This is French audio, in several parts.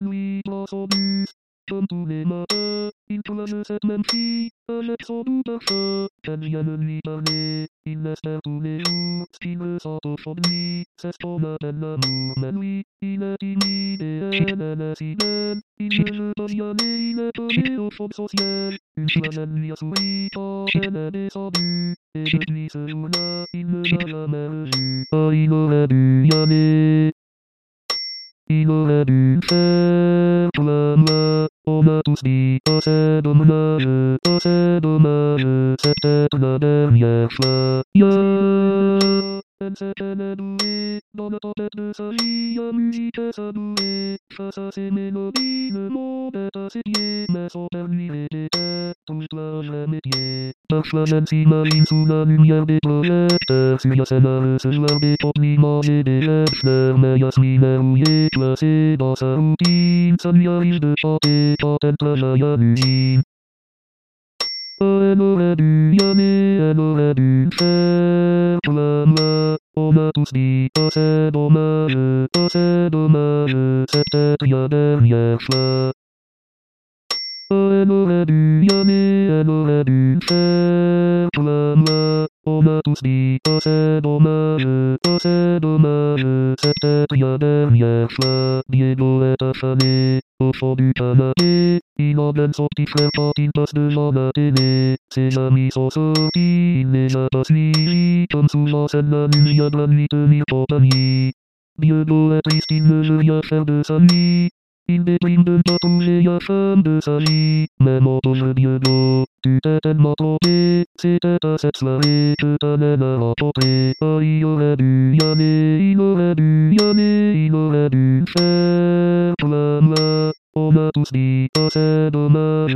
Lui dans son bus, comme tous les matins, il plonge cette même fille, avec son doux parfum, qu'elle vienne lui parler, il l'espère tous les jours, ce qu'il ressent au fond de lui, c'est ce qu'on appelle l'amour, mais lui, il est timide et elle est si belle, il ne veut pas y aller, il est tombé au fond de son ciel, une fois elle lui a souri quand elle est descendue, et depuis ce jour-là, il ne l'a jamais revue, oh il aurait dû y aller. Il aurait dû faire comme moi, on a tous dit, oh c'est dommage, c'est peut-être la dernière fois. Elle sait qu'elle est douée, dans la tempête de sa vie, la musique est sa douée. Face à ses mélodies, le monde est à ses pieds, mais son père lui répétait, touche-toi jamais pied. Parfois elle s'imagine sous la lumière des projecteurs, sur Yasmina recevoir des compliments et des lèvres fleurs, mais Yasmine est rouillée, classée dans sa routine, ça lui arrive de chanter quand elle travaille à l'usine. Oh elle aurait dû y aller, elle aurait dû faire comme moi, on a tous dit, oh c'est dommage, c'est peut-être la dernière fois. Oh elle aurait dû y aller, elle aurait dû faire comme moi, on a tous dit, oh c'est dommage, c'est peut-être la dernière fois. Diego est affalé, au fond du canapé, il emmène son petit frère quand il passe devant la télé. Ses amis sont sortis, il les a pas suivis, comme souvent c'est la lumière doit lui tenir compagnie. Diego est triste, il ne veut rien faire de sa vie. Il déprime de ne pas trouver la femme de sa vie. Mais mon pauvre Diego, tu t'es tellement trompé, c'était à cette soirée que ta naine a rencontré. Oh il aurait dû y aller, il aurait dû y aller, il aurait dû faire comme moi. On a tous dit, oh c'est dommage,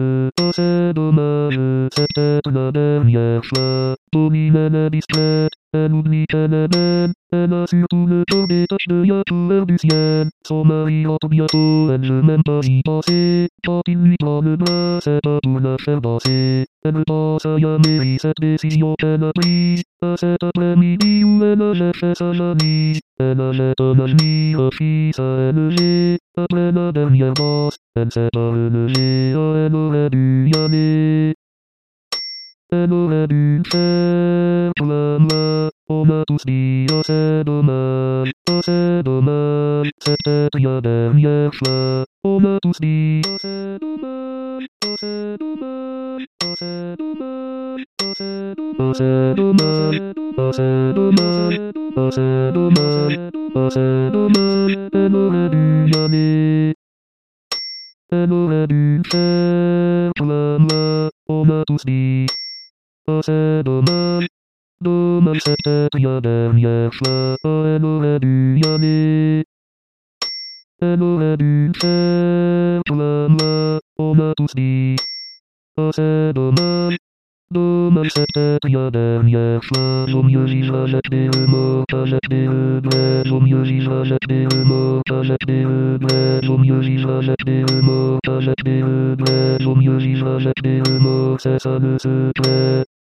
c'est peut-être la dernière fois. Pauline elle est discrète, elle oublie qu'elle est belle, elle a surtout le corps des taches de couleur du ciel. Son mari rentre bientôt, elle veut même pas y penser, quand il lui prend le bras, c'est pas pour la faire danser. Elle pense à Yamiri, cette décision qu'elle a prise, à cet après-midi où elle a fait sa jolie. Elle a fait un ami, un fils à élever, après la dernière danse, elle s'est pas relevée, oh elle aurait dû y aller. Elle aurait dû faire comme moi, on a tous dit, oh c'est dommage, c'est peut-être la dernière fois. On a tous dit, oh c'est dommage, c'est dommage, c'est dommage, c'est dommage, c'est dommage, c'est dommage, c'est dommage, c'est dommage. Elle aurait dû y aller. Elle aurait dû faire comme moi, on a tous dit. Oh c'est dommage, c'est peut-être la dernière fois. Oh elle aurait dû y aller. Elle aurait dû faire comme moi, on a tous dit. Oh c'est dommage, c'est peut-être la dernière fois. Vaut mieux vivre avec des remords qu'avec des regrets. Vaut mieux vivre avec des remords qu'avec des regrets. Vaut mieux vivre avec des remords qu'avec des regrets. Vaut mieux vivre avec des remords, c'est ça le secret.